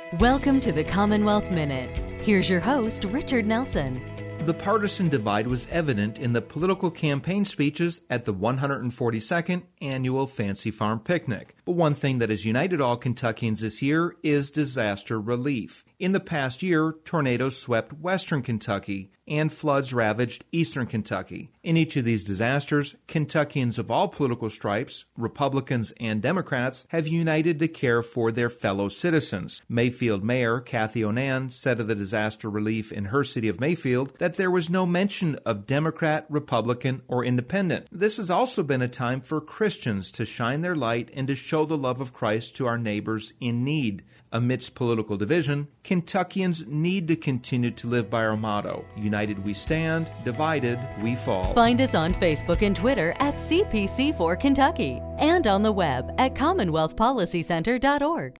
Welcome to the Commonwealth Minute. Here's your host, Richard Nelson. The partisan divide was evident in the political campaign speeches at the 142nd Annual Fancy Farm Picnic. But one thing that has united all Kentuckians this year is disaster relief. In the past year, tornadoes swept western Kentucky and floods ravaged eastern Kentucky. In each of these disasters, Kentuckians of all political stripes, Republicans and Democrats, have united to care for their fellow citizens. Mayfield Mayor Kathy Onan said of the disaster relief in her city of Mayfield that there was no mention of Democrat, Republican, or Independent. This has also been a time for Christians to shine their light and to show the love of Christ to our neighbors in need. Amidst political division, Kentuckians need to continue to live by our motto, United we stand, divided we fall. Find us on Facebook and Twitter at CPC4 Kentucky and on the web at CommonwealthPolicyCenter.org.